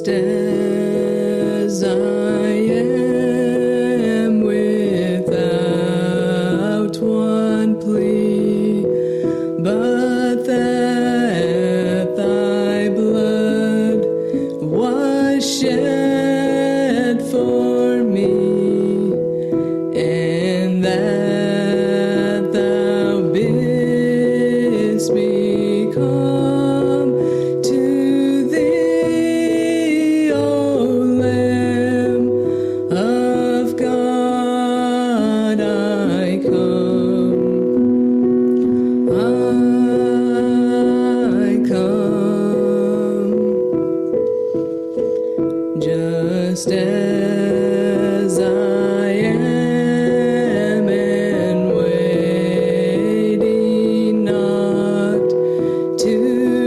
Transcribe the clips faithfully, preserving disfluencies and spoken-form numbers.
just as I am, without one plea, but that thy blood was shed for me, and that thou bidst me come to thee, O Lamb of God, I come, I come, just as I am, and waiting not to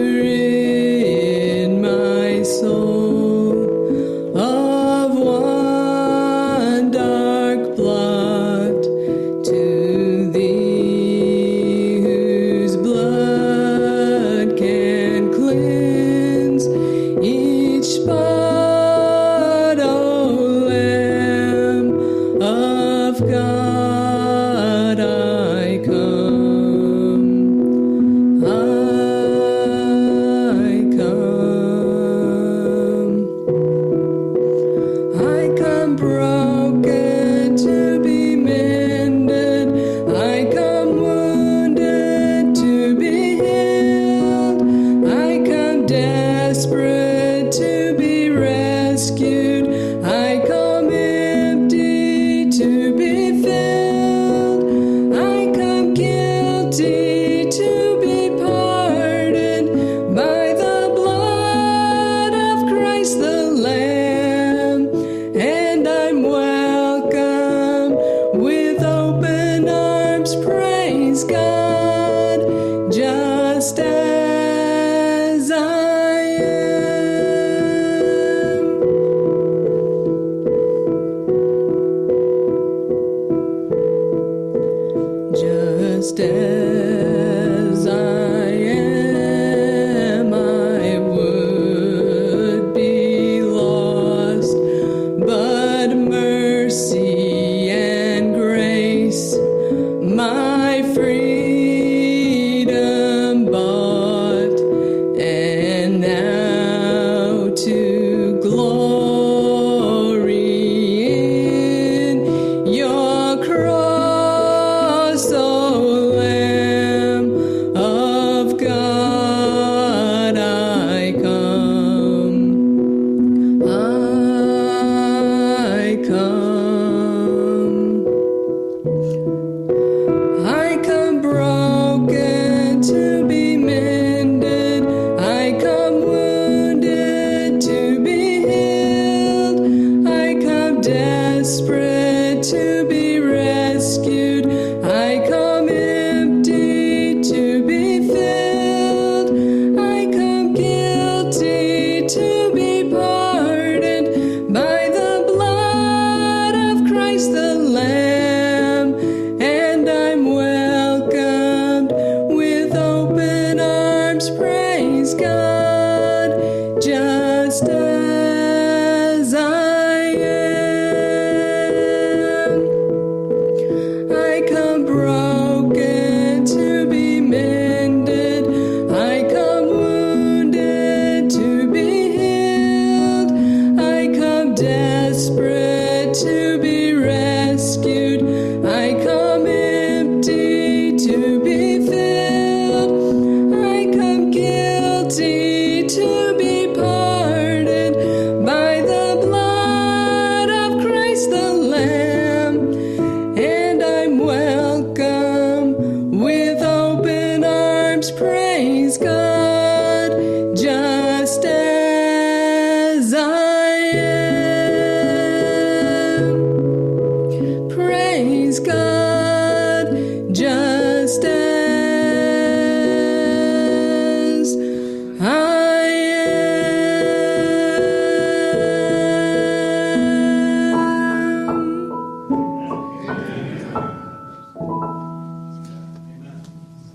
rid my soul of one dark blot, to thee whose blood can cleanse each spot, O Lamb of God, I come, I come, I come broken to be mended, I come wounded to be healed, I come desperate to be rescued, I come empty to be filled, I come guilty to be pardoned by the blood of Christ the Lamb, and I'm welcome with open arms, praise God, just as I am. Just as I am, I would be lost, but mercy and grace my freedom bought, and now to glory in your cross, O Lamb of God, I come, I come, I come broken to be mended, I come wounded to be healed, I come desperate to be rescued, I come empty to be filled, I come guilty to be pardoned by the blood of Christ the Lamb, and I'm welcomed with open arms, praise God, just as I am. I come broken to be mended, I come wounded to be healed, I come desperate to be rescued, I come empty to be filled, I come guilty to be pardoned by the blood of Christ the Lamb, and I'm welcome with open arms, praise God, just as I am. Praise God, just as I am.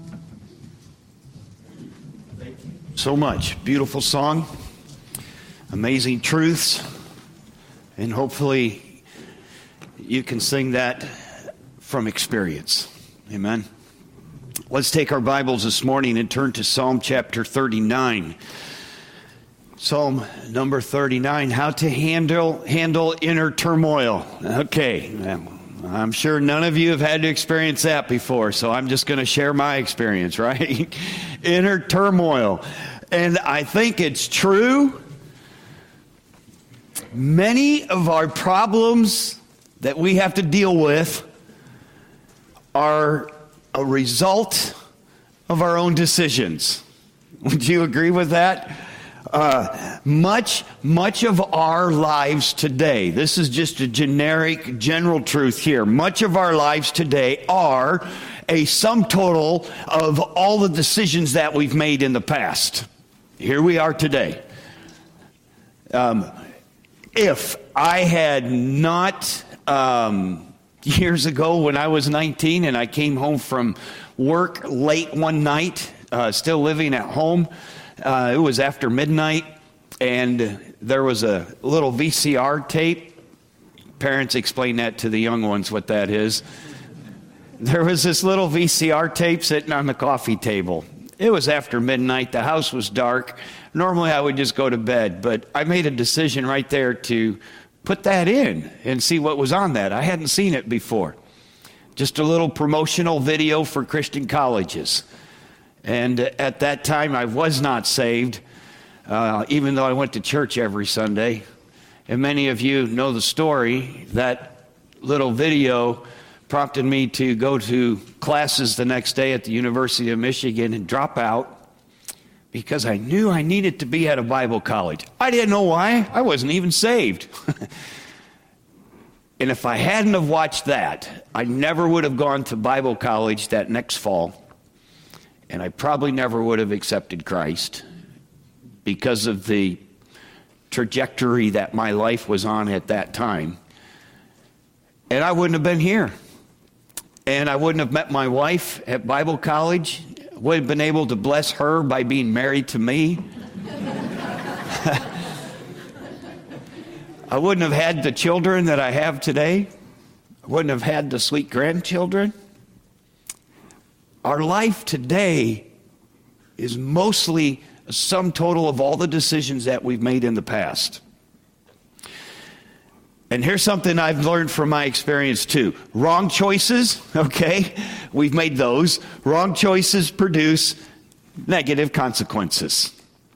So much. Beautiful song. amazing truths, and hopefully you can sing that from experience. Amen. Let's take our Bibles this morning and turn to Psalm chapter thirty-nine. Psalm number thirty-nine, how to handle handle inner turmoil. Okay, I'm sure none of you have had to experience that before, so I'm just going to share my experience, right? Inner turmoil. And I think it's true. Many of our problems that we have to deal with are a result of our own decisions. Would you agree with that? Uh, much, much of our lives today, this is just a generic, general truth here. Much of our lives today are a sum total of all the decisions that we've made in the past. Here we are today. Um, if I had not, um, years ago when I was nineteen and I came home from work late one night, uh, still living at home, uh, it was after midnight, and there was a little V C R tape. Parents, explain that to the young ones what that is. There was this little V C R tape sitting on the coffee table. It was after midnight. The house was dark. Normally I would just go to bed, but I made a decision right there to put that in and see what was on that. I hadn't seen it before. Just a little promotional video for Christian colleges. And at that time I was not saved, uh, even though I went to church every Sunday. And many of you know the story. That little video prompted me to go to classes the next day at the University of Michigan and drop out because I knew I needed to be at a Bible college. I didn't know why. I wasn't even saved. And if I hadn't have watched that, I never would have gone to Bible college that next fall. And I probably never would have accepted Christ because of the trajectory that my life was on at that time. And I wouldn't have been here. And I wouldn't have met my wife at Bible college. Would have been able to bless her by being married to me. I wouldn't have had the children that I have today. I wouldn't have had the sweet grandchildren. Our life today is mostly a sum total of all the decisions that we've made in the past. And here's something I've learned from my experience too. Wrong choices, okay, we've made those. Wrong choices produce negative consequences.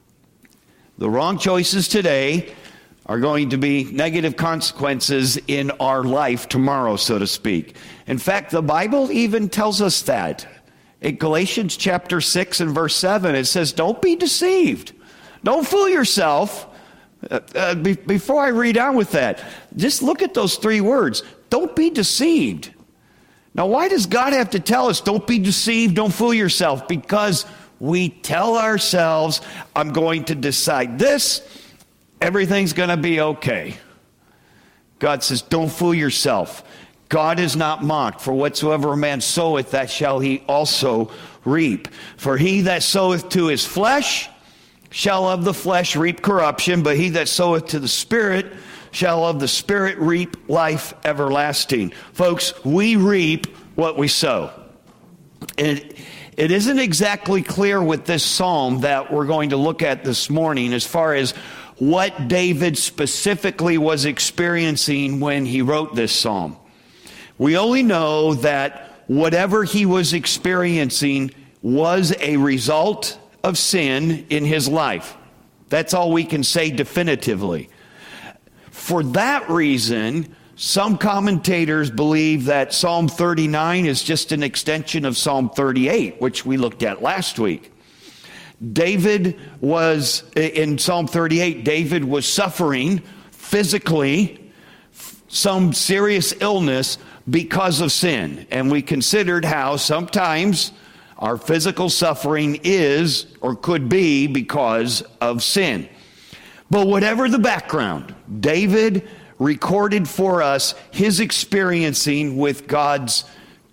The wrong choices today are going to be negative consequences in our life tomorrow, so to speak. In fact, the Bible even tells us that. In Galatians chapter six and verse seven, it says, don't be deceived. Don't fool yourself. Uh, uh, be, before I read on with that, just look at those three words. Don't be deceived. Now, why does God have to tell us, don't be deceived, don't fool yourself? Because we tell ourselves, I'm going to decide this, everything's going to be okay. God says, don't fool yourself. God is not mocked, for whatsoever a man soweth, that shall he also reap. For he that soweth to his flesh shall of the flesh reap corruption, but he that soweth to the Spirit shall of the Spirit reap life everlasting. Folks, we reap what we sow. And it isn't exactly clear with this psalm that we're going to look at this morning as far as what David specifically was experiencing when he wrote this psalm. We only know that whatever he was experiencing was a result of sin in his life. That's all we can say definitively. For that reason, some commentators believe that Psalm thirty-nine is just an extension of Psalm thirty-eight, which we looked at last week. David was, in Psalm thirty-eight, David was suffering physically some serious illness because of sin. And we considered how sometimes our physical suffering is or could be because of sin. But whatever the background, David recorded for us his experiencing with God's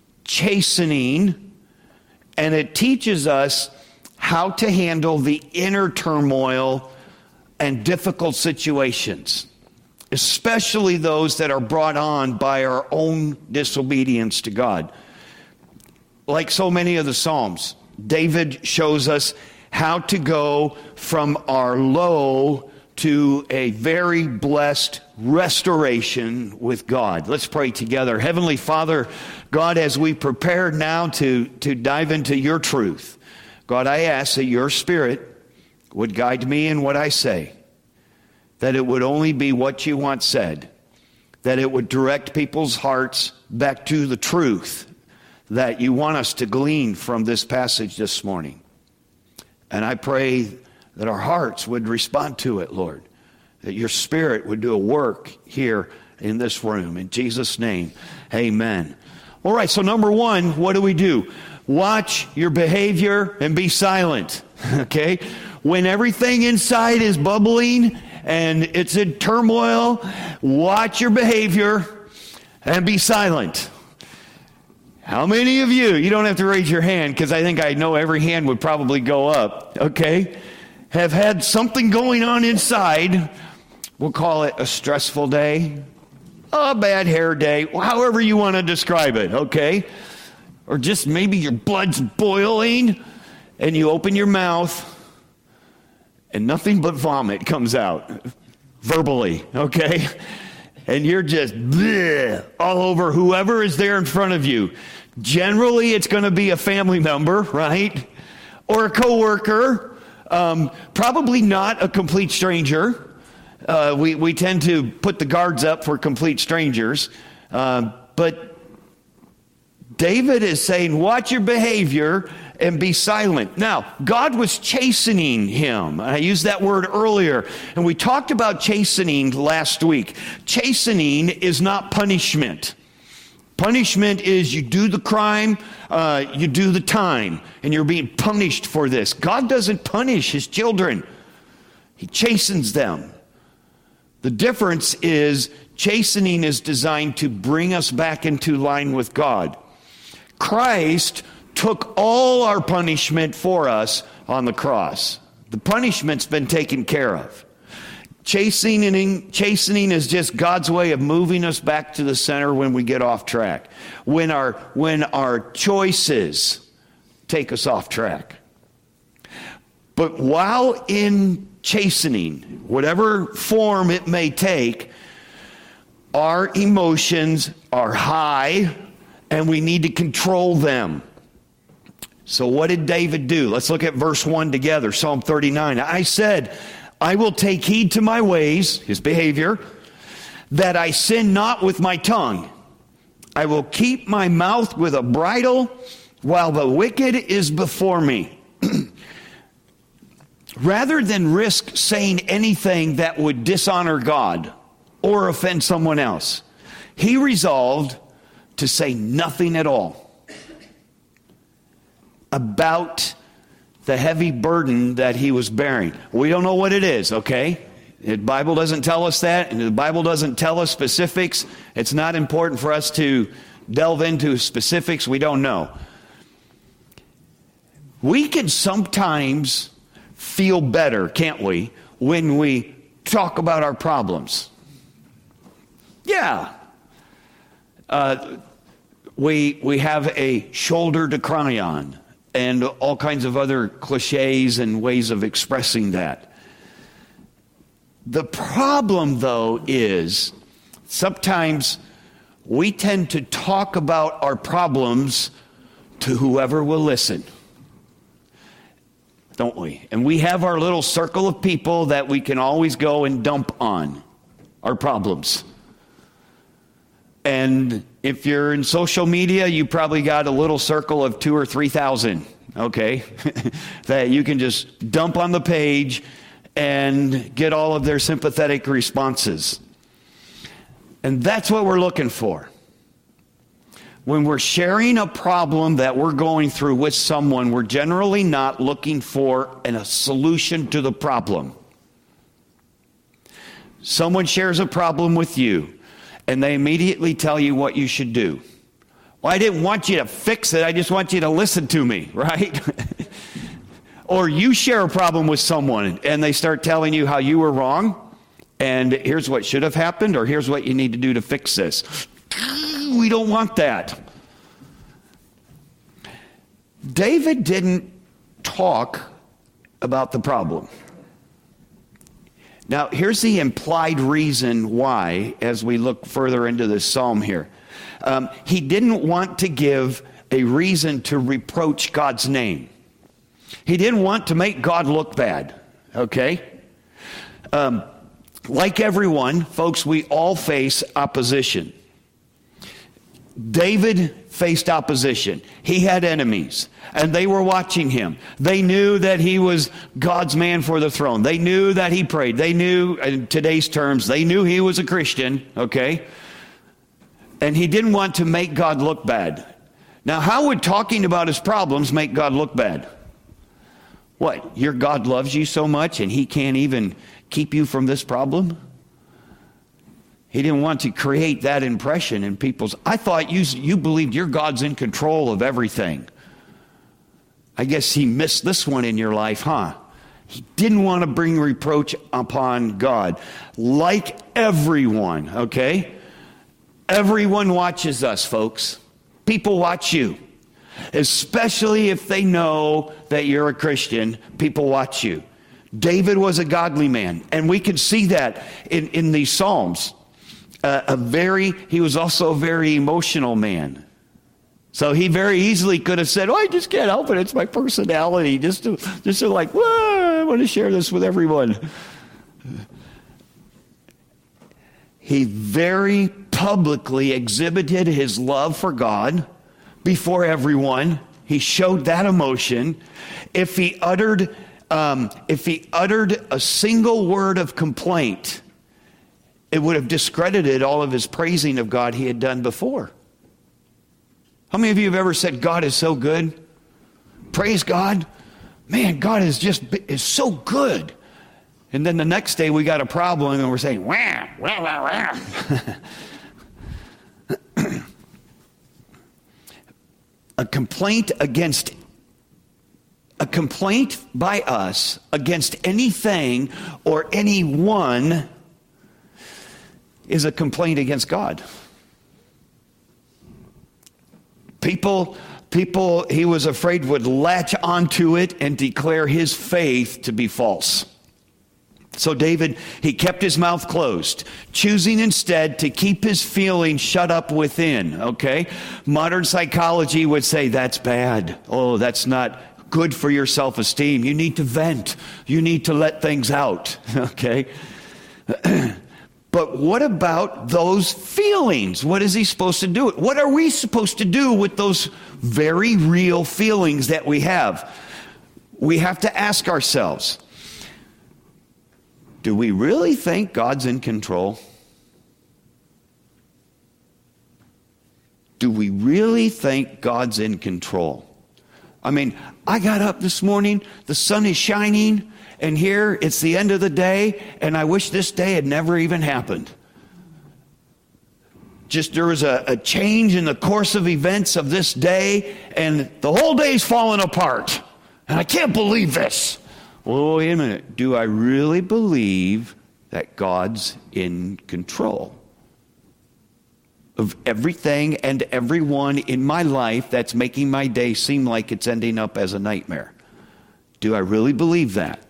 chastening, and it teaches us how to handle the inner turmoil and difficult situations, especially those that are brought on by our own disobedience to God. Like so many of the Psalms, David shows us how to go from our low to a very blessed restoration with God. Let's pray together. Heavenly Father, God, as we prepare now to, to dive into your truth, God, I ask that your Spirit would guide me in what I say, that it would only be what you want said, that it would direct people's hearts back to the truth that you want us to glean from this passage this morning. And I pray that our hearts would respond to it, Lord, that your Spirit would do a work here in this room. In Jesus' name, amen. All right, so number one, what do we do? Watch your behavior and be silent, okay? When everything inside is bubbling and it's in turmoil, watch your behavior and be silent. How many of you, you don't have to raise your hand because I think I know every hand would probably go up, okay, have had something going on inside, we'll call it a stressful day, a bad hair day, however you want to describe it, okay? Or just maybe your blood's boiling and you open your mouth and nothing but vomit comes out verbally, okay? And you're just bleh, all over whoever is there in front of you. Generally, it's going to be a family member, right? Or a coworker. Um, probably not a complete stranger. Uh, we, we tend to put the guards up for complete strangers. Uh, but David is saying, watch your behavior and be silent. Now, God was chastening him. I used that word earlier, and we talked about chastening last week. Chastening is not punishment. Punishment is you do the crime, uh, you do the time, and you're being punished for this. God doesn't punish his children. He chastens them. The difference is chastening is designed to bring us back into line with God. Christ took all our punishment for us on the cross. The punishment's been taken care of. Chastening, chastening is just God's way of moving us back to the center when we get off track. When our, when our choices take us off track. But while in chastening, whatever form it may take, our emotions are high and we need to control them. So what did David do? Let's look at verse one together, Psalm thirty-nine. I said, I will take heed to my ways, his behavior, that I sin not with my tongue. I will keep my mouth with a bridle while the wicked is before me. Rather than risk saying anything that would dishonor God or offend someone else, he resolved to say nothing at all about the heavy burden that he was bearing. We don't know what it is, okay? The Bible doesn't tell us that, and the Bible doesn't tell us specifics. It's not important for us to delve into specifics. We don't know. We can sometimes feel better, can't we, when we talk about our problems. Yeah. Uh, we, we have a shoulder to cry on. And all kinds of other cliches and ways of expressing that. The problem, though, is sometimes we tend to talk about our problems to whoever will listen. Don't we? And we have our little circle of people that we can always go and dump on our problems. And if you're in social media, you probably got a little circle of two or three thousand, okay, that you can just dump on the page and get all of their sympathetic responses. And that's what we're looking for. When we're sharing a problem that we're going through with someone, we're generally not looking for a solution to the problem. Someone shares a problem with you, and they immediately tell you what you should do. Well, I didn't want you to fix it. I just want you to listen to me, right? Or you share a problem with someone and they start telling you how you were wrong, and here's what should have happened, or here's what you need to do to fix this. We don't want that. David didn't talk about the problem. Now, here's the implied reason why, as we look further into this psalm here. Um, he didn't want to give a reason to reproach God's name. He didn't want to make God look bad, okay? Um, like everyone, folks, we all face opposition. David faced opposition. He had enemies, and they were watching him. They knew that he was God's man for the throne. They knew that he prayed. They knew, in today's terms, they knew he was a Christian, okay? And he didn't want to make God look bad. Now, how would talking about his problems make God look bad? What, your God loves you so much and he can't even keep you from this problem? He didn't want to create that impression in people's... I thought you, you believed your God's in control of everything. I guess he missed this one in your life, huh? He didn't want to bring reproach upon God. Like everyone, okay? Everyone watches us, folks. People watch you. Especially if they know that you're a Christian, people watch you. David was a godly man, and we can see that in, in these Psalms. Uh, a very, he was also a very emotional man. So he very easily could have said, oh, I just can't help it. It's my personality. Just to, just to like, whoa, I want to share this with everyone. He very publicly exhibited his love for God before everyone. He showed that emotion. If he uttered, um, if he uttered a single word of complaint, it would have discredited all of his praising of God he had done before. How many of you have ever said, God is so good? Praise God. Man, God is just is so good. And then the next day we got a problem and we're saying, wah, wah, wah, wah. A complaint against, a complaint by us against anything or anyone is a complaint against God. People, people, he was afraid would latch onto it and declare his faith to be false. So David, he kept his mouth closed, choosing instead to keep his feelings shut up within, okay? Modern psychology would say that's bad. Oh, that's not good for your self-esteem. You need to vent. You need to let things out, okay? But what about those feelings? What is he supposed to do? What are we supposed to do with those very real feelings that we have? We have to ask ourselves, do we really think God's in control? Do we really think God's in control? I mean, I got up this morning, the sun is shining, and here it's the end of the day, and I wish this day had never even happened. Just there was a, a change in the course of events of this day, and the whole day's falling apart. And I can't believe this. Well, wait a minute. Do I really believe that God's in control of everything and everyone in my life that's making my day seem like it's ending up as a nightmare? Do I really believe that?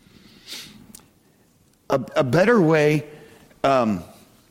A, a better way, um,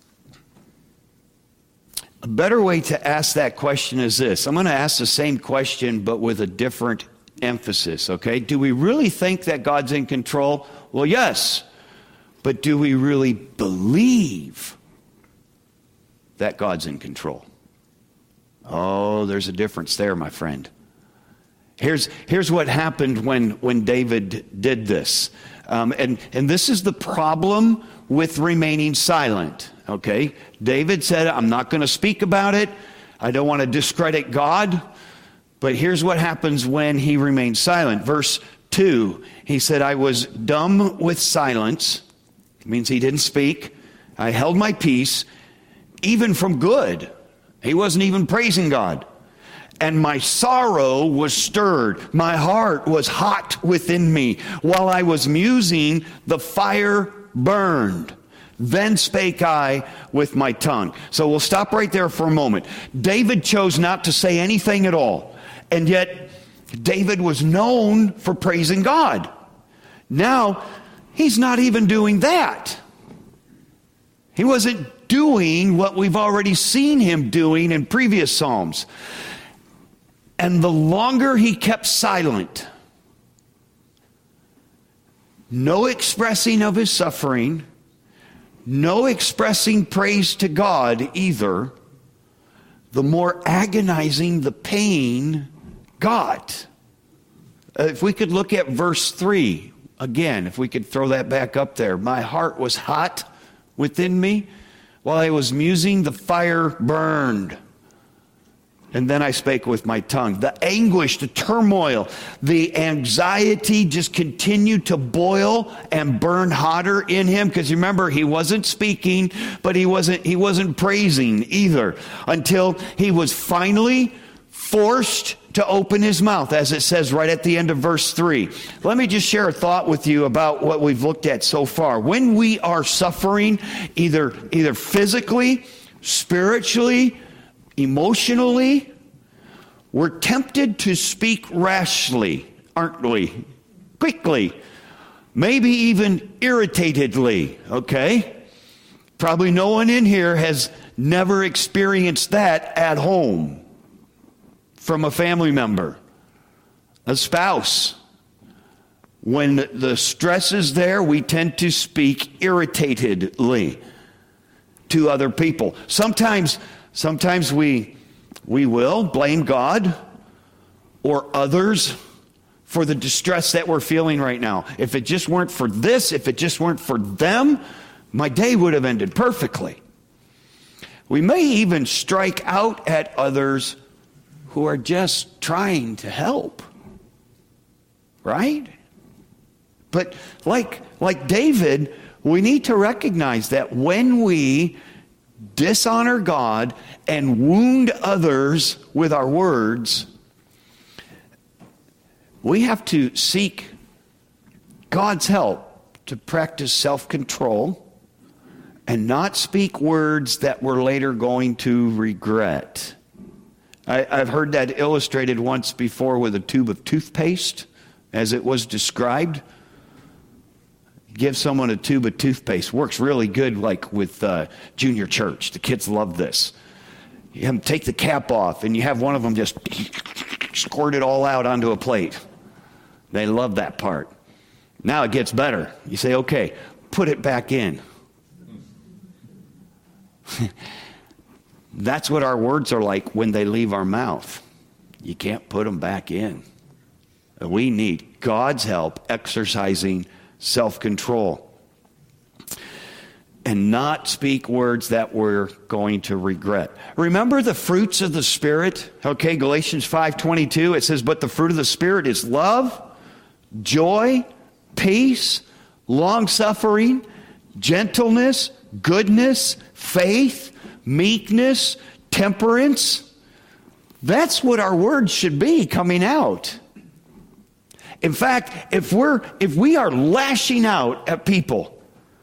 a better way to ask that question is this. I'm going to ask the same question, but with a different emphasis, okay? Do we really think that God's in control? Well, yes. But do we really believe that God's in control? Oh, there's a difference there, my friend. Here's, here's what happened when, when David did this. Um, and, and this is the problem with remaining silent, okay? David said, I'm not going to speak about it. I don't want to discredit God. But here's what happens when he remains silent. Verse two, he said, I was dumb with silence. It means he didn't speak. I held my peace, even from good. He wasn't even praising God. and my sorrow was stirred. My heart was hot within me. While I was musing, the fire burned. Then spake I with my tongue. So we'll stop right there for a moment. David chose not to say anything at all. And yet, David was known for praising God. Now, he's not even doing that. He wasn't doing what we've already seen him doing in previous Psalms. And the longer he kept silent, no expressing of his suffering, no expressing praise to God either, the more agonizing the pain got. Uh, if we could look at verse three again, if we could throw that back up there. My heart was hot within me. While I was musing, the fire burned. And then I spake with my tongue. The anguish, the turmoil, the anxiety just continued to boil and burn hotter in him. Because remember, he wasn't speaking, but he wasn't he wasn't praising either. Until he was finally forced to open his mouth, as it says right at the end of verse three. Let me just share a thought with you about what we've looked at so far. When we are suffering, either either physically, spiritually, emotionally, we're tempted to speak rashly, aren't we? Quickly, maybe even irritatedly, okay? Probably no one in here has never experienced that at home from a family member, a spouse. When the stress is there, we tend to speak irritatedly to other people. Sometimes Sometimes we we will blame God or others for the distress that we're feeling right now. If it just weren't for this, if it just weren't for them, my day would have ended perfectly. We may even strike out at others who are just trying to help. Right? But like like David, we need to recognize that when we dishonor God and wound others with our words, we have to seek God's help to practice self-control and not speak words that we're later going to regret. I, I've heard that illustrated once before with a tube of toothpaste, as it was described. Give someone a tube of toothpaste. Works really good, like with uh, junior church. The kids love this. You have them take the cap off, and you have one of them just squirt it all out onto a plate. They love that part. Now it gets better. You say, okay, put it back in. That's what our words are like when they leave our mouth. You can't put them back in. We need God's help exercising self-control and not speak words that we're going to regret. Remember the fruits of the Spirit? Okay, Galatians five twenty-two, it says, but the fruit of the Spirit is love, joy, peace, long-suffering, gentleness, goodness, faith, meekness, temperance. That's what our words should be coming out. In fact, if we're if we are lashing out at people,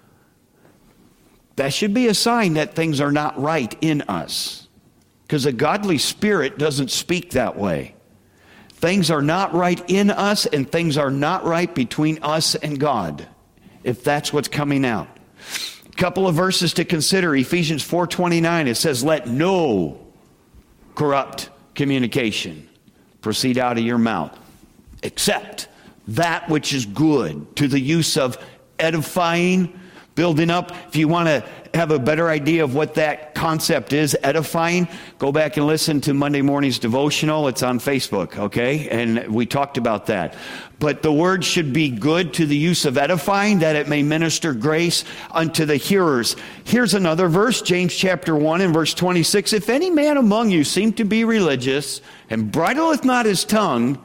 that should be a sign that things are not right in us. Because a godly spirit doesn't speak that way. Things are not right in us, and things are not right between us and God, if that's what's coming out. A couple of verses to consider. Ephesians four twenty-nine, it says, let no corrupt communication proceed out of your mouth, except that which is good, to the use of edifying, building up. If you want to have a better idea of what that concept is, edifying, go back and listen to Monday morning's devotional. It's on Facebook, okay? And we talked about that. But the word should be good to the use of edifying, that it may minister grace unto the hearers. Here's another verse, James chapter one and verse twenty-six. If any man among you seem to be religious and bridleth not his tongue,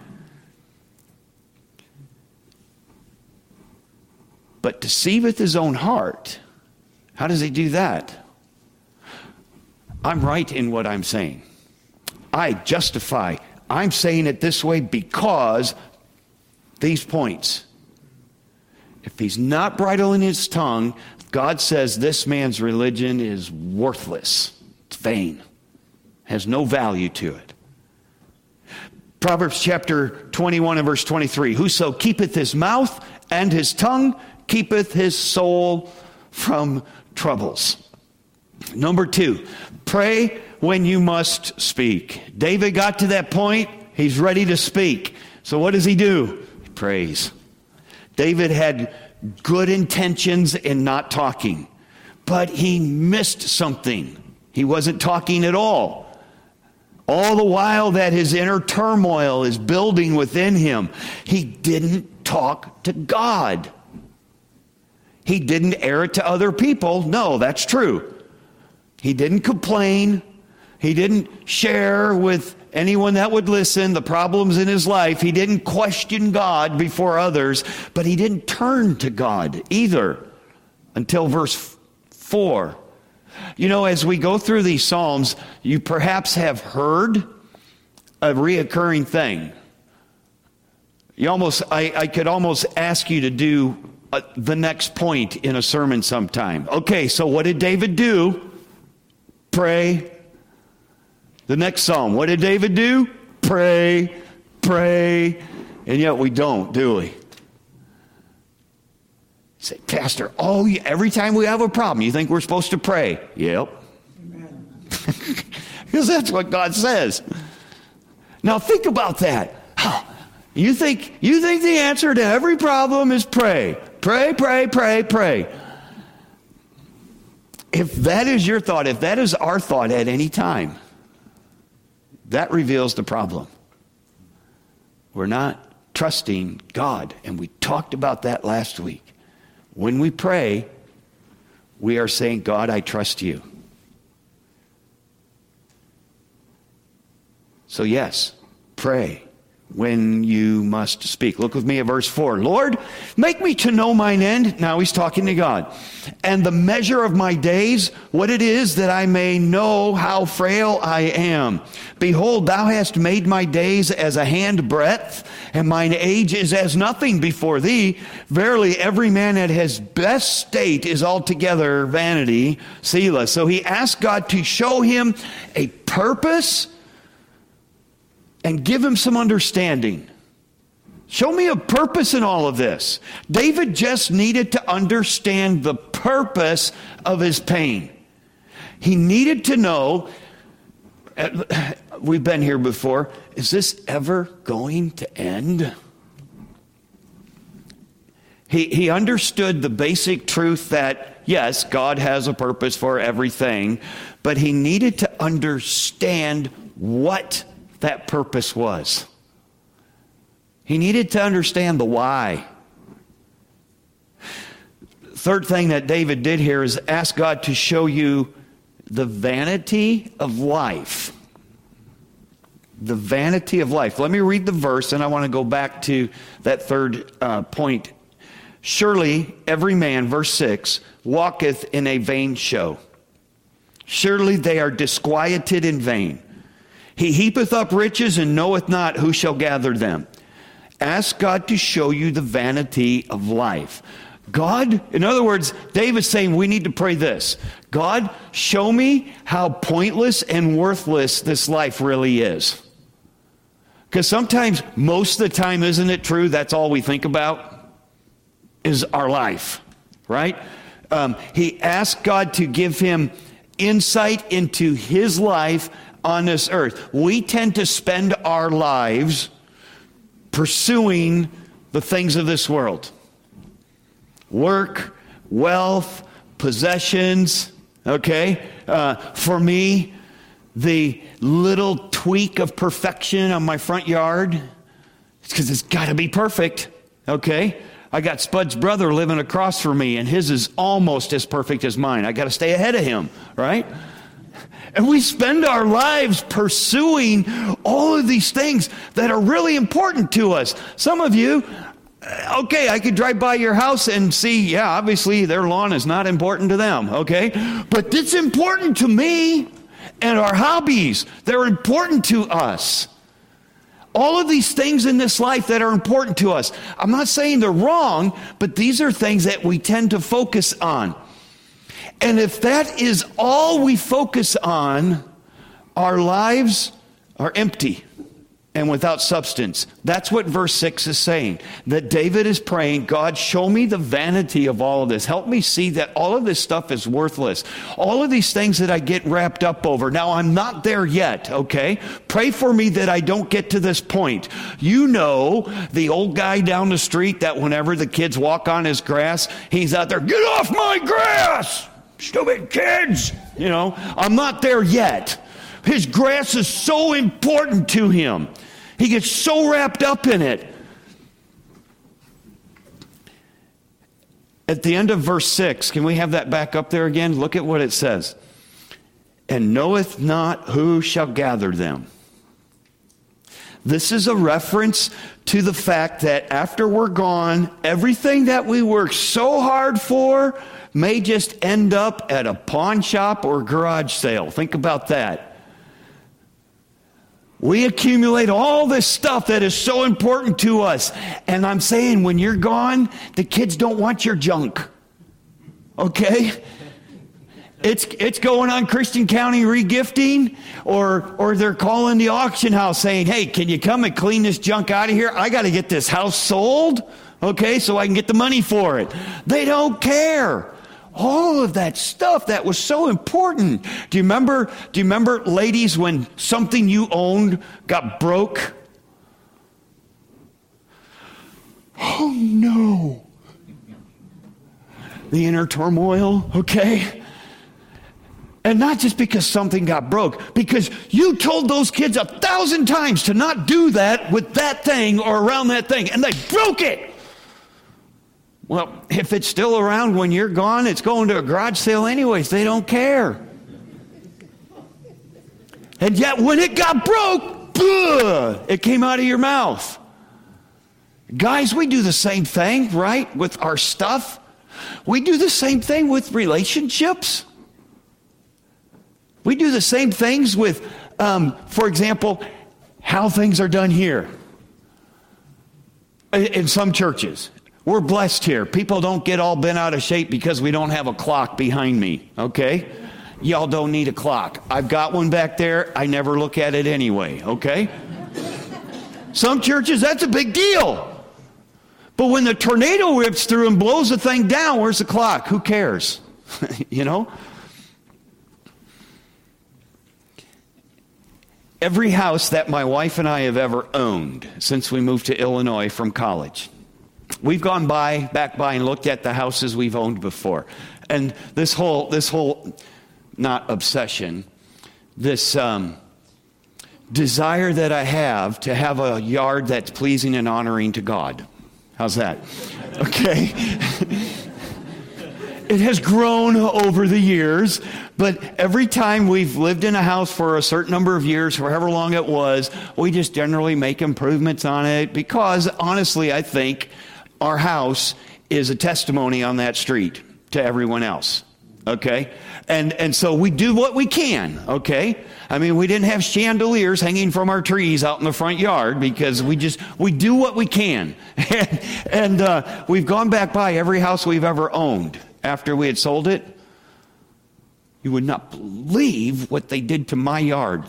but deceiveth his own heart. How does he do that? I'm right in what I'm saying. I justify. I'm saying it this way because these points. If he's not bridling his tongue, God says this man's religion is worthless. It's vain. Has no value to it. Proverbs chapter twenty-one and verse twenty-three. Whoso keepeth his mouth and his tongue keepeth his soul from troubles. Number two, pray when you must speak. David got to that point. He's ready to speak. So what does he do? He prays. David had good intentions in not talking, but he missed something. He wasn't talking at all. All the while that his inner turmoil is building within him, he didn't talk to God. He didn't air it to other people. No, that's true. He didn't complain. He didn't share with anyone that would listen the problems in his life. He didn't question God before others, but he didn't turn to God either until verse four. You know, as we go through these Psalms, you perhaps have heard a reoccurring thing. You almost, I, I could almost ask you to do uh, the next point in a sermon sometime. Okay, so what did David do? Pray. The next Psalm, what did David do? Pray, pray, and yet we don't, do we? You say, Pastor, oh, every time we have a problem, you think we're supposed to pray? Yep. Because that's what God says. Now think about that. You think, you think the answer to every problem is pray. Pray, pray, pray, pray. If that is your thought, if that is our thought at any time, that reveals the problem. We're not trusting God, and we talked about that last week. When we pray, we are saying, God, I trust you. So yes, pray when you must speak. Look with me at verse four. Lord, make me to know mine end. Now he's talking to God. And the measure of my days, what it is, that I may know how frail I am. Behold, thou hast made my days as a handbreadth, and mine age is as nothing before thee. Verily, every man at his best state is altogether vanity. Selah. So he asked God to show him a purpose and give him some understanding. Show me a purpose in all of this. David just needed to understand the purpose of his pain. He needed to know, we've been here before, is this ever going to end? He, he understood the basic truth that, yes, God has a purpose for everything, but he needed to understand what that purpose was. He needed to understand the why. Third thing that David did here is ask God to show you the vanity of life. The vanity of life. Let me read the verse, and I want to go back to that third uh, point. Surely every man, verse six, walketh in a vain show. Surely they are disquieted in vain. He heapeth up riches and knoweth not who shall gather them. Ask God to show you the vanity of life. God, in other words, David's saying we need to pray this. God, show me how pointless and worthless this life really is. Because sometimes, most of the time, isn't it true, that's all we think about is our life, right? Um, he asked God to give him insight into his life on this earth. We tend to spend our lives pursuing the things of this world. Work, wealth, possessions, okay? Uh, for me, the little tweak of perfection on my front yard, it's because it's got to be perfect, okay? I got Spud's brother living across from me, and his is almost as perfect as mine. I got to stay ahead of him, right? And we spend our lives pursuing all of these things that are really important to us. Some of you, okay, I could drive by your house and see, yeah, obviously their lawn is not important to them, okay? But it's important to me. and our hobbies. They're important to us. All of these things in this life that are important to us. I'm not saying they're wrong, but these are things that we tend to focus on. And if that is all we focus on, our lives are empty and without substance. That's what verse six is saying. That David is praying, God, show me the vanity of all of this. Help me see that all of this stuff is worthless. All of these things that I get wrapped up over. Now, I'm not there yet, okay? Pray for me that I don't get to this point. You know, the old guy down the street that whenever the kids walk on his grass, he's out there, get off my grass, stupid kids. You know, I'm not there yet. His grass is so important to him. He gets so wrapped up in it. At the end of verse six, can we have that back up there again? Look at what it says. And knoweth not who shall gather them. This is a reference to the fact that after we're gone, everything that we worked so hard for may just end up at a pawn shop or garage sale. Think about that. We accumulate all this stuff that is so important to us. And I'm saying when you're gone, the kids don't want your junk. Okay? It's it's going on Christian County regifting, or or they're calling the auction house saying, hey, can you come and clean this junk out of here? I got to get this house sold, okay, so I can get the money for it. They don't care. All of that stuff that was so important. Do you remember, do you remember, ladies, when something you owned got broke? Oh, no. The inner turmoil, okay? And not just because something got broke, because you told those kids a thousand times to not do that with that thing or around that thing, and they broke it. Well, if it's still around when you're gone, it's going to a garage sale anyways. They don't care. And yet when it got broke, ugh, it came out of your mouth. Guys, we do the same thing, right, with our stuff. We do the same thing with relationships. We do the same things with, um, for example, how things are done here. In some churches. We're blessed here. People don't get all bent out of shape because we don't have a clock behind me, okay? Y'all don't need a clock. I've got one back there. I never look at it anyway, okay? Some churches, that's a big deal. But when the tornado rips through and blows the thing down, where's the clock? Who cares? You know? Every house that my wife and I have ever owned since we moved to Illinois from college, we've gone by, back by and looked at the houses we've owned before. And this whole, this whole, not obsession, this um, desire that I have to have a yard that's pleasing and honoring to God. How's that? Okay. It has grown over the years, but every time we've lived in a house for a certain number of years, however long it was, we just generally make improvements on it because, honestly, I think our house is a testimony on that street to everyone else, okay? And and so we do what we can, okay? I mean, we didn't have chandeliers hanging from our trees out in the front yard because we just, we do what we can. and and uh, we've gone back by every house we've ever owned after we had sold it. You would not believe what they did to my yard.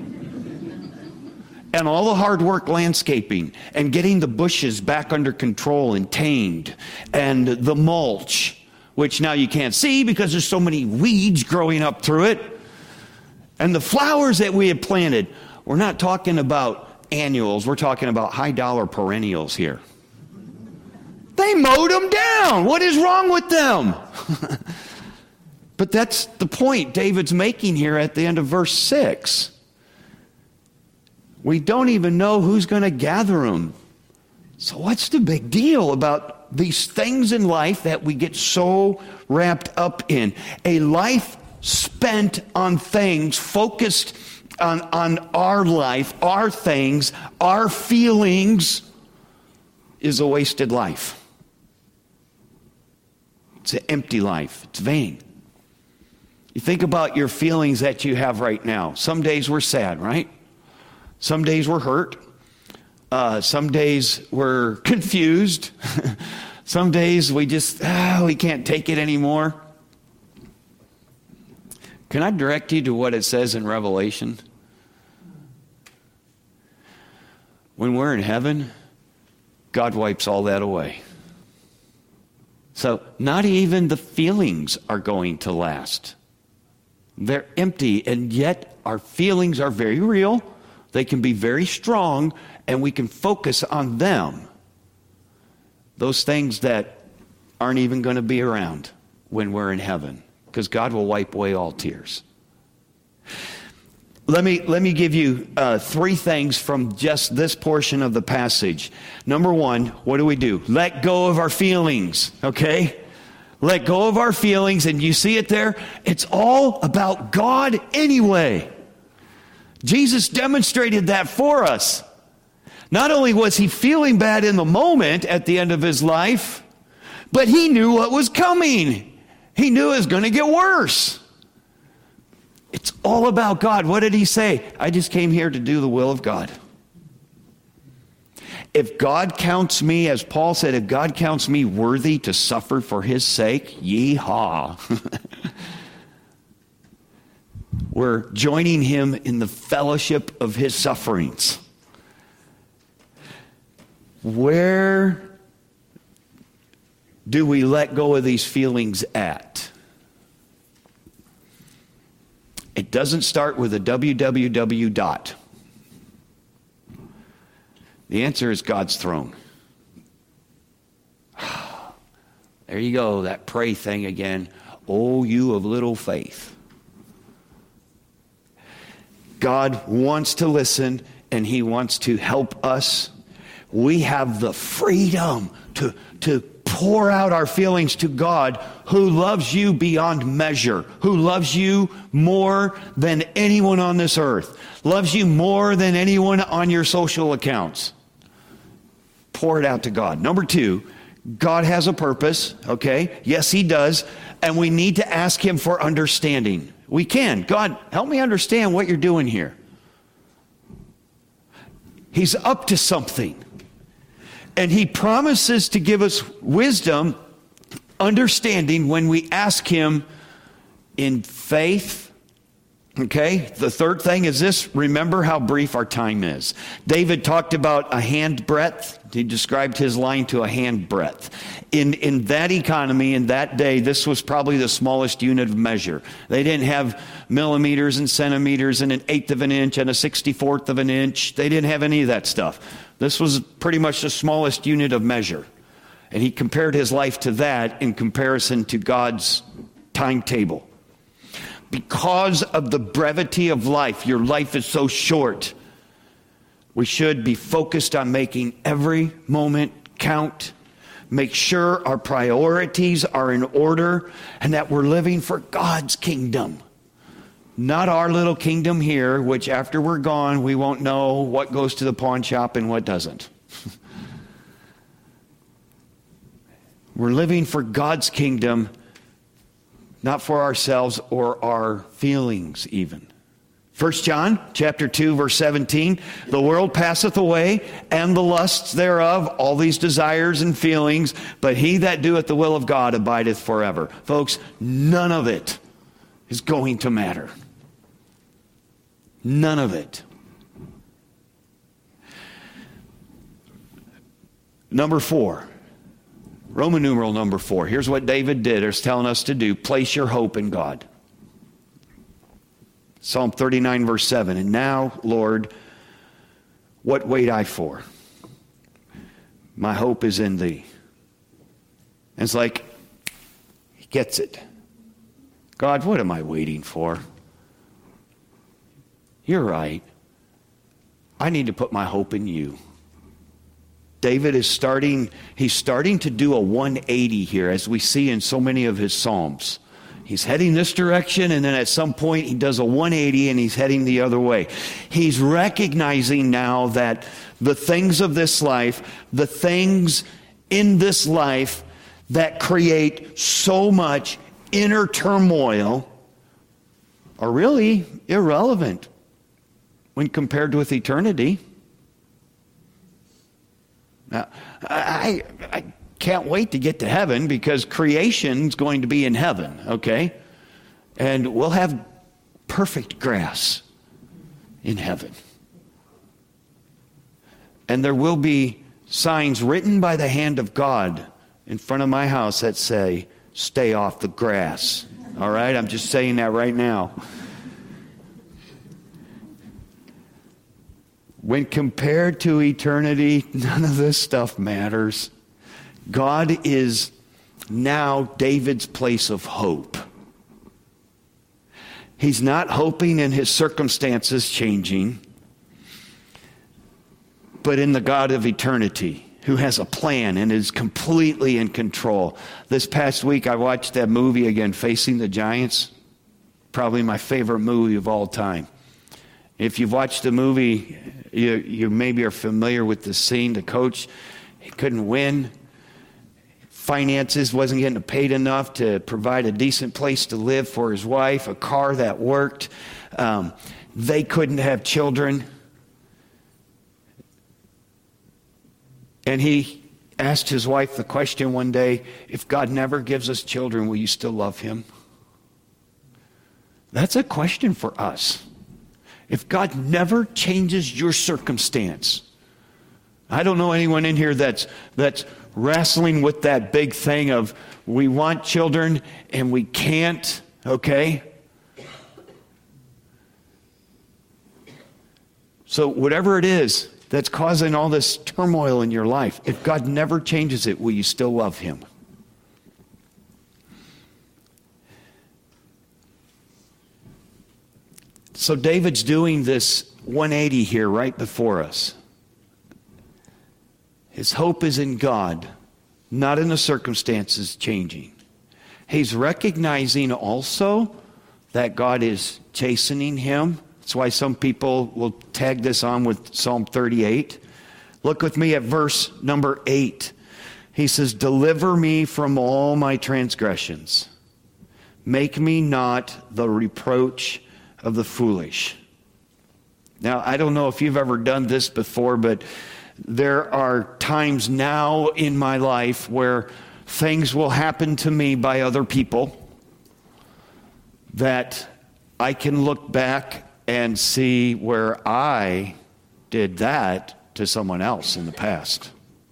And all the hard work landscaping and getting the bushes back under control and tamed, and the mulch, which now you can't see because there's so many weeds growing up through it, and the flowers that we had planted. We're not talking about annuals, we're talking about high dollar perennials here. They mowed them down. What is wrong with them? But that's the point David's making here at the end of verse six. We don't even know who's going to gather them. So what's the big deal about these things in life that we get so wrapped up in? A life spent on things, focused on, on our life, our things, our feelings, is a wasted life. It's an empty life. It's vain. You think about your feelings that you have right now. Some days we're sad, right? Some days we're hurt. Uh, some days we're confused. Some days we just, ah, we can't take it anymore. Can I direct you to what it says in Revelation? When we're in heaven, God wipes all that away. So not even the feelings are going to last. They're empty, and yet our feelings are very real. They can be very strong, and we can focus on them. Those things that aren't even going to be around when we're in heaven, because God will wipe away all tears. Let me, let me give you uh, three things from just this portion of the passage. Number one, what do we do? Let go of our feelings, okay? Let go of our feelings, and you see it there? It's all about God anyway. Jesus demonstrated that for us. Not only was he feeling bad in the moment at the end of his life, but he knew what was coming. He knew it was going to get worse. It's all about God. What did he say? I just came here to do the will of God. If God counts me, as Paul said, if God counts me worthy to suffer for his sake, yee-haw. We're joining him in the fellowship of his sufferings. Where do we let go of these feelings at? It doesn't start with a www dot. The answer is God's throne. There you go, that pray thing again. Oh, you of little faith. God wants to listen, and he wants to help us. We have the freedom to, to pour out our feelings to God, who loves you beyond measure, who loves you more than anyone on this earth, loves you more than anyone on your social accounts. Pour it out to God. Number two, God has a purpose, okay? Yes, he does. And we need to ask him for understanding. We can. God, help me understand what you're doing here. He's up to something. And he promises to give us wisdom, understanding when we ask him in faith. Okay, the third thing is this: remember how brief our time is. David talked about a hand breadth. He described his line to a hand breadth. In, in that economy, in that day, this was probably the smallest unit of measure. They didn't have millimeters and centimeters and an eighth of an inch and a sixty-fourth of an inch. They didn't have any of that stuff. This was pretty much the smallest unit of measure. And he compared his life to that in comparison to God's timetable. Because of the brevity of life, your life is so short. We should be focused on making every moment count. Make sure our priorities are in order and that we're living for God's kingdom. Not our little kingdom here, which after we're gone, we won't know what goes to the pawn shop and what doesn't. We're living for God's kingdom, not for ourselves or our feelings even. First John chapter two, verse seventeen, the world passeth away, and the lusts thereof, all these desires and feelings, but he that doeth the will of God abideth forever. Folks, none of it is going to matter. None of it. Number four. Roman numeral number four. Here's what David did. It's telling us to do. Place your hope in God. Psalm thirty-nine, verse seven. And now, Lord, what wait I for? My hope is in thee. And it's like, he gets it. God, what am I waiting for? You're right. I need to put my hope in you. David is starting, he's starting to do a one eighty here, as we see in so many of his Psalms. He's heading this direction, and then at some point he does a one eighty and he's heading the other way. He's recognizing now that the things of this life, the things in this life that create so much inner turmoil, are really irrelevant when compared with eternity. Now, I, I can't wait to get to heaven because creation's going to be in heaven, okay? And we'll have perfect grass in heaven. And there will be signs written by the hand of God in front of my house that say, stay off the grass. All right? I'm just saying that right now. When compared to eternity, none of this stuff matters. God is now David's place of hope. He's not hoping in his circumstances changing, but in the God of eternity, who has a plan and is completely in control. This past week, I watched that movie again, Facing the Giants. Probably my favorite movie of all time. If you've watched the movie, you, you maybe are familiar with the scene. The coach, he couldn't win. Finances, wasn't getting paid enough to provide a decent place to live for his wife, a car that worked. Um, they couldn't have children. And he asked his wife the question one day, if God never gives us children, will you still love him? That's a question for us. If God never changes your circumstance, I don't know anyone in here that's that's wrestling with that big thing of we want children and we can't, okay? So whatever it is that's causing all this turmoil in your life, if God never changes it, will you still love him? So David's doing this one eighty here right before us. His hope is in God, not in the circumstances changing. He's recognizing also that God is chastening him. That's why some people will tag this on with Psalm thirty-eight. Look with me at verse number eight. He says, deliver me from all my transgressions. Make me not the reproach of the foolish. Now, I don't know if you've ever done this before, but there are times now in my life where things will happen to me by other people that I can look back and see where I did that to someone else in the past.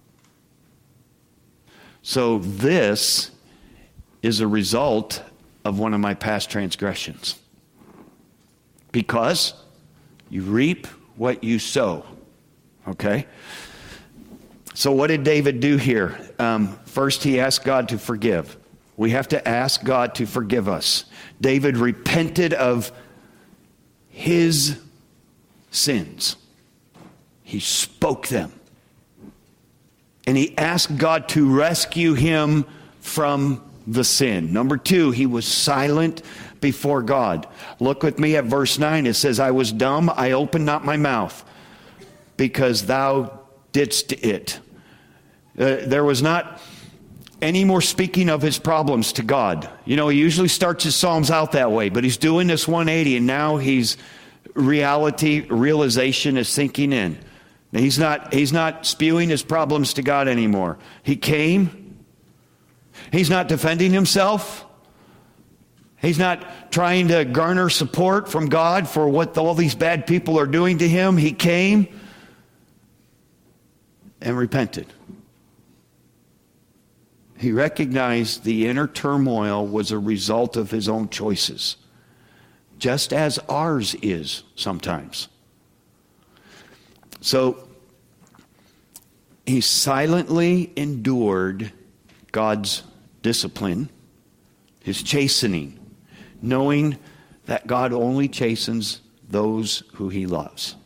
So this is a result of one of my past transgressions. Because you reap what you sow. Okay? So what did David do here? Um, first, he asked God to forgive. We have to ask God to forgive us. David repented of his sins. He spoke them. And he asked God to rescue him from the sin. Number two, he was silent before God. Look with me at verse nine. It says, I was dumb, I opened not my mouth, because thou didst it. Uh, there was not any more speaking of his problems to God. You know, he usually starts his Psalms out that way, but he's doing this one eighty, and now he's reality, realization is sinking in. He's not, he's not spewing his problems to God anymore. He came. He's not defending himself. He's not trying to garner support from God for what all these bad people are doing to him. He came and repented. He recognized the inner turmoil was a result of his own choices, just as ours is sometimes. So he silently endured God's discipline, his chastening, knowing that God only chastens those who he loves.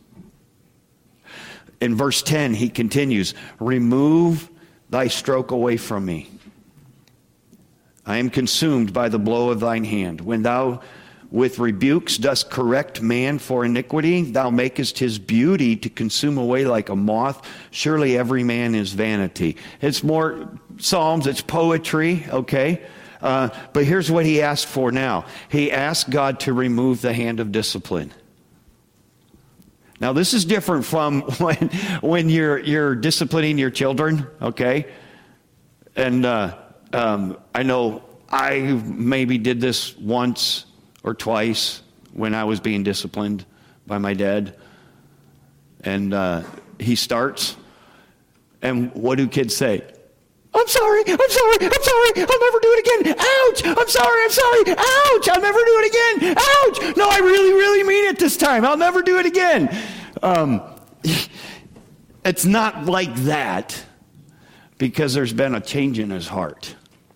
In verse ten, he continues, remove thy stroke away from me. I am consumed by the blow of thine hand. When thou with rebukes dost correct man for iniquity, thou makest his beauty to consume away like a moth. Surely every man is vanity. It's more Psalms, it's poetry, okay? Uh, but here's what he asked for now. He asked God to remove the hand of discipline. Now, this is different from when when you're you're disciplining your children, okay? And uh, um, I know I maybe did this once or twice when I was being disciplined by my dad. And uh, he starts, and what do kids say? I'm sorry, I'm sorry, I'm sorry, I'll never do it again. Ouch, I'm sorry, I'm sorry, ouch, I'll never do it again. Ouch, no, I really, really mean it this time. I'll never do it again. Um, it's not like that because there's been a change in his heart.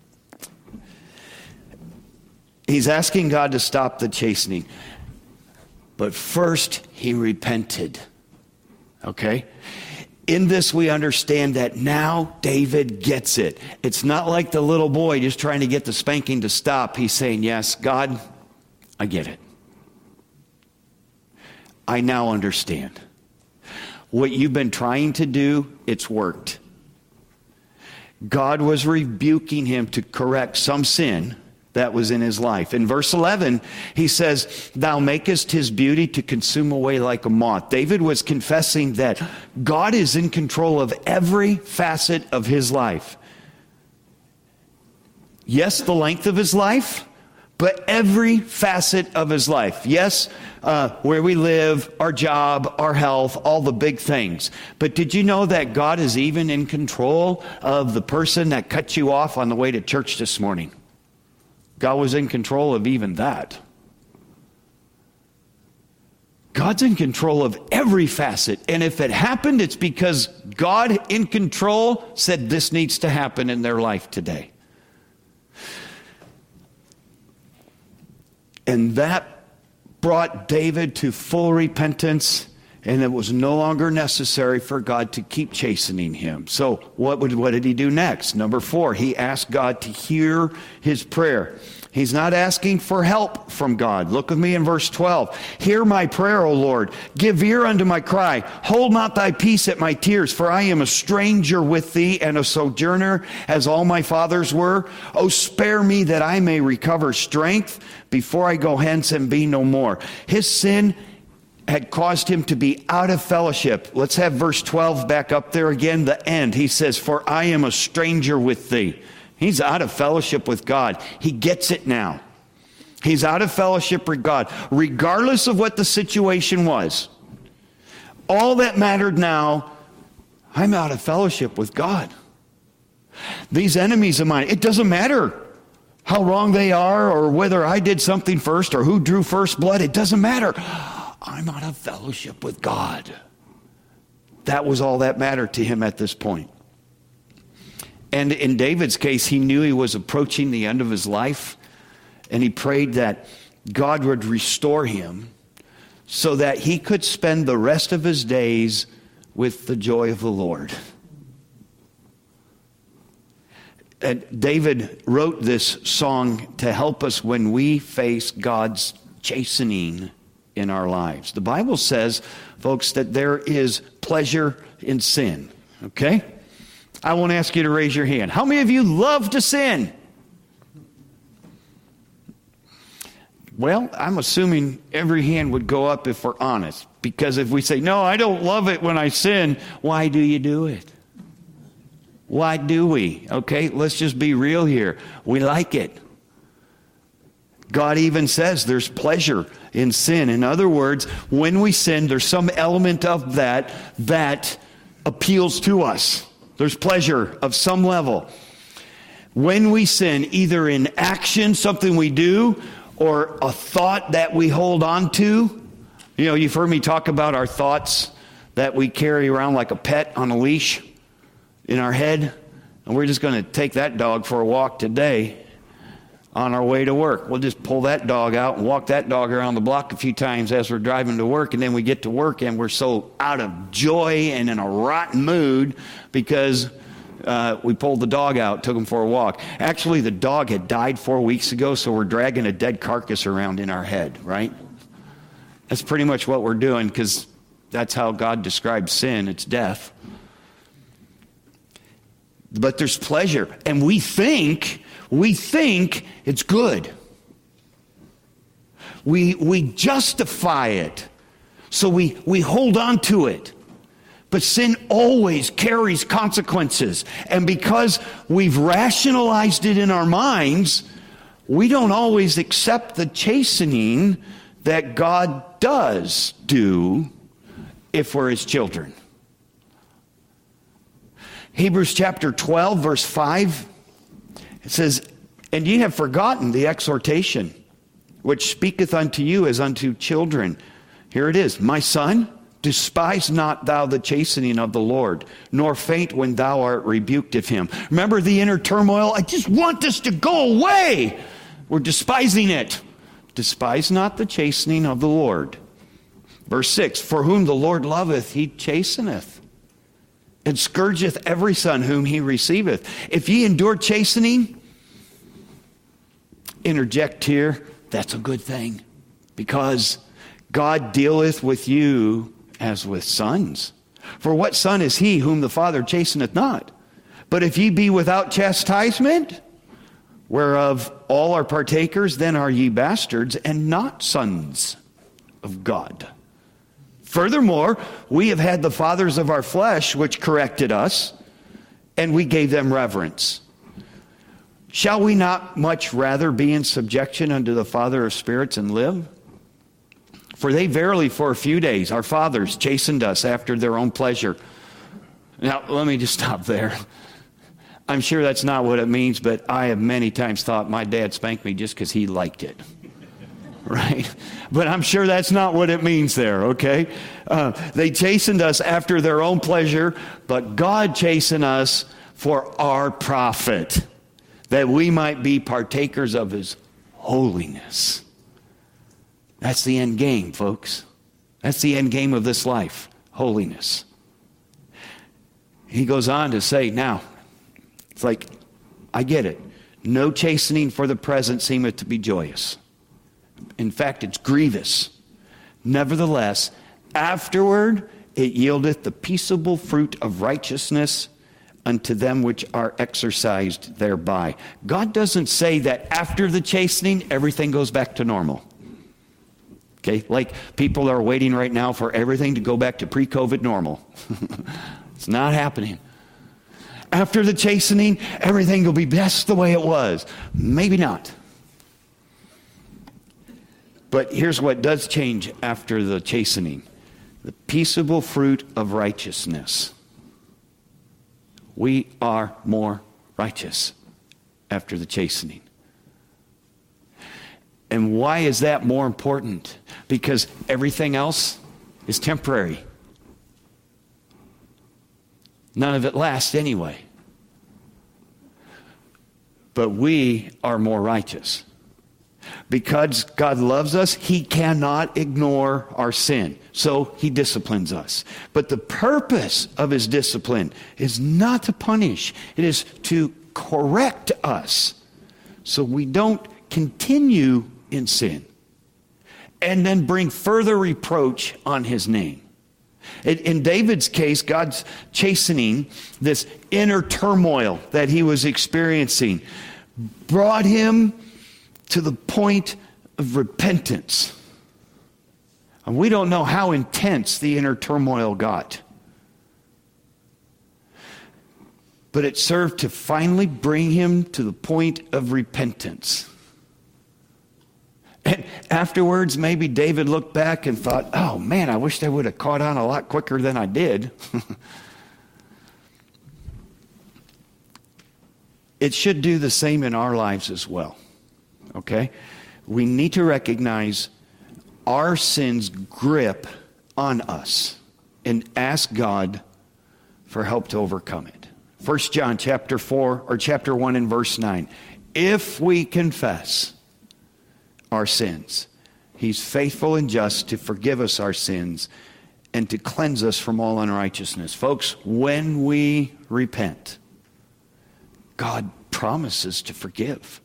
He's asking God to stop the chastening. But first, he repented. Okay? In this, we understand that now David gets it. It's not like the little boy just trying to get the spanking to stop. He's saying, yes, God, I get it. I now understand. What you've been trying to do, it's worked. God was rebuking him to correct some sin that was in his life. In verse eleven, he says, thou makest his beauty to consume away like a moth. David was confessing that God is in control of every facet of his life. Yes, the length of his life, but every facet of his life. Yes, uh, where we live, our job, our health, all the big things. But did you know that God is even in control of the person that cut you off on the way to church this morning? God was in control of even that. God's in control of every facet. And if it happened, it's because God in control said this needs to happen in their life today. And that brought David to full repentance, and it was no longer necessary for God to keep chastening him. So what would, what did he do next? Number four, he asked God to hear his prayer. He's not asking for help from God. Look with me in verse twelve. Hear my prayer, O Lord. Give ear unto my cry. Hold not thy peace at my tears, for I am a stranger with thee and a sojourner as all my fathers were. O spare me that I may recover strength before I go hence and be no more. His sin had caused him to be out of fellowship. Let's have verse twelve back up there again, the end. He says, for I am a stranger with thee. He's out of fellowship with God. He gets it now. He's out of fellowship with God, regardless of what the situation was. All that mattered now, I'm out of fellowship with God. These enemies of mine, it doesn't matter how wrong they are or whether I did something first or who drew first blood. It doesn't matter. I'm out of fellowship with God. That was all that mattered to him at this point. And in David's case, he knew he was approaching the end of his life, and he prayed that God would restore him so that he could spend the rest of his days with the joy of the Lord. And David wrote this song to help us when we face God's chastening in our lives. The Bible says, folks, that there is pleasure in sin. Okay? I won't ask you to raise your hand. How many of you love to sin? Well, I'm assuming every hand would go up if we're honest. Because if we say, no, I don't love it when I sin, why do you do it? Why do we? Okay, let's just be real here. We like it. God even says there's pleasure in sin. In other words, when we sin, there's some element of that that appeals to us. There's pleasure of some level. When we sin, either in action, something we do, or a thought that we hold on to. You know, you've heard me talk about our thoughts that we carry around like a pet on a leash in our head. And we're just going to take that dog for a walk today on our way to work. We'll just pull that dog out and walk that dog around the block a few times as we're driving to work. And then we get to work and we're so out of joy and in a rotten mood because uh, we pulled the dog out, took him for a walk. Actually, the dog had died four weeks ago, so we're dragging a dead carcass around in our head, right? That's pretty much what we're doing because that's how God describes sin. It's death. But there's pleasure. And we think, we think it's good. We, we justify it. So we, we hold on to it. But sin always carries consequences. And because we've rationalized it in our minds, we don't always accept the chastening that God does do if we're His children. Hebrews chapter twelve, verse five, it says, "And ye have forgotten the exhortation, which speaketh unto you as unto children." Here it is. "My son, despise not thou the chastening of the Lord, nor faint when thou art rebuked of Him." Remember the inner turmoil? I just want this to go away. We're despising it. "Despise not the chastening of the Lord." Verse six, "For whom the Lord loveth, He chasteneth, and scourgeth every son whom He receiveth. If ye endure chastening," interject here, that's a good thing, because God dealeth with you as with sons. "For what son is he whom the Father chasteneth not? But if ye be without chastisement, whereof all are partakers, then are ye bastards, and not sons of God. Furthermore, we have had the fathers of our flesh, which corrected us, and we gave them reverence. Shall we not much rather be in subjection unto the Father of spirits and live? For they verily for a few days, our fathers, chastened us after their own pleasure." Now, let me just stop there. I'm sure that's not what it means, but I have many times thought my dad spanked me just because he liked it. Right? But I'm sure that's not what it means there, okay? Uh, they chastened us after their own pleasure, but God chastened us for our profit, that we might be partakers of His holiness. That's the end game, folks. That's the end game of this life, holiness. He goes on to say, now, it's like, I get it. "No chastening for the present seemeth to be joyous. In fact, it's grievous. Nevertheless, afterward it yieldeth the peaceable fruit of righteousness unto them which are exercised thereby." God doesn't say that after the chastening, everything goes back to normal. Okay, like people are waiting right now for everything to go back to pre-COVID normal. It's not happening. After the chastening, everything will be best the way it was. Maybe not. But here's what does change after the chastening: the peaceable fruit of righteousness. We are more righteous after the chastening. And why is that more important? Because everything else is temporary. None of it lasts anyway. But we are more righteous. Because God loves us, He cannot ignore our sin. So He disciplines us. But the purpose of His discipline is not to punish. It is to correct us so we don't continue in sin and then bring further reproach on His name. In, in David's case, God's chastening, this inner turmoil that he was experiencing, brought him to the point of repentance. And we don't know how intense the inner turmoil got. But it served to finally bring him to the point of repentance. And afterwards, maybe David looked back and thought, oh man, I wish I would have caught on a lot quicker than I did. It should do the same in our lives as well. Okay? We need to recognize our sin's grip on us and ask God for help to overcome it. First John chapter four or chapter one and verse nine. If we confess our sins, He's faithful and just to forgive us our sins and to cleanse us from all unrighteousness. Folks, when we repent, God promises to forgive.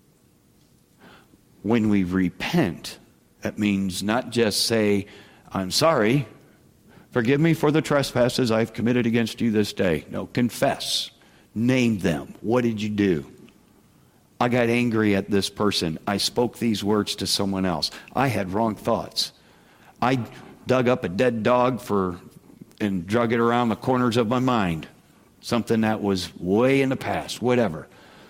When we repent, that means not just say, I'm sorry, forgive me for the trespasses I've committed against you this day. No, confess. Name them. What did you do? I got angry at this person. I spoke these words to someone else. I had wrong thoughts. I dug up a dead dog for and drug it around the corners of my mind. Something that was way in the past, whatever.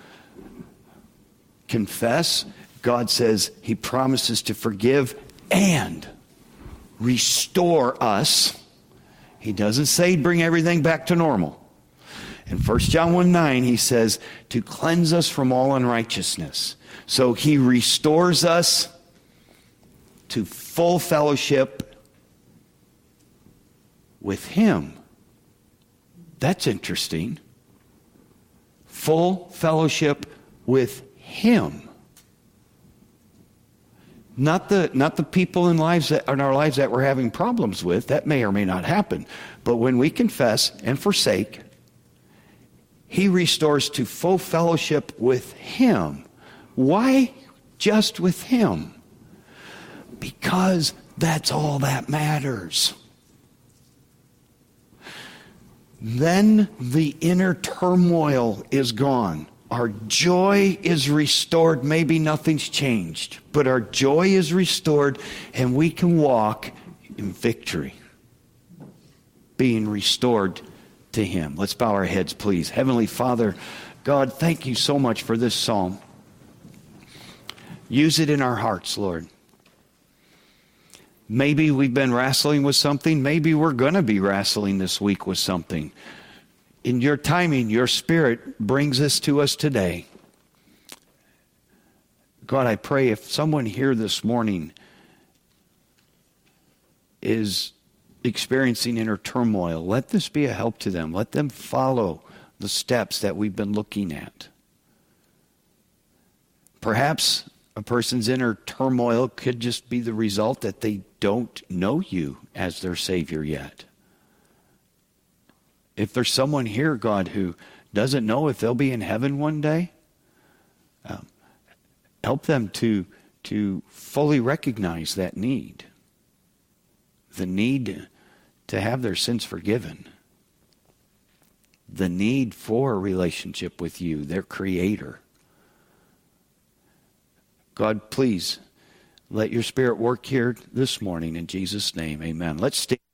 Confess. God says he promises to forgive and restore us. He doesn't say bring everything back to normal. In First John one nine, he says to cleanse us from all unrighteousness. So he restores us to full fellowship with him. That's interesting. Full fellowship with him. Not the, not the people in, lives that, in our lives that we're having problems with. That may or may not happen. But when we confess and forsake, he restores to full fellowship with him. Why just with him? Because that's all that matters. Then the inner turmoil is gone. Our joy is restored. Maybe nothing's changed, but our joy is restored and we can walk in victory, being restored to him. Let's bow our heads, please. Heavenly Father, God, thank you so much for this psalm. Use it in our hearts, Lord. Maybe we've been wrestling with something. Maybe we're going to be wrestling this week with something. In your timing, your Spirit brings this to us today. God, I pray if someone here this morning is experiencing inner turmoil, let this be a help to them. Let them follow the steps that we've been looking at. Perhaps a person's inner turmoil could just be the result that they don't know you as their Savior yet. If there's someone here, God, who doesn't know if they'll be in heaven one day, um, help them to, to fully recognize that need. The need to have their sins forgiven. The need for a relationship with you, their Creator. God, please let your Spirit work here this morning in Jesus' name. Amen. Let's stay.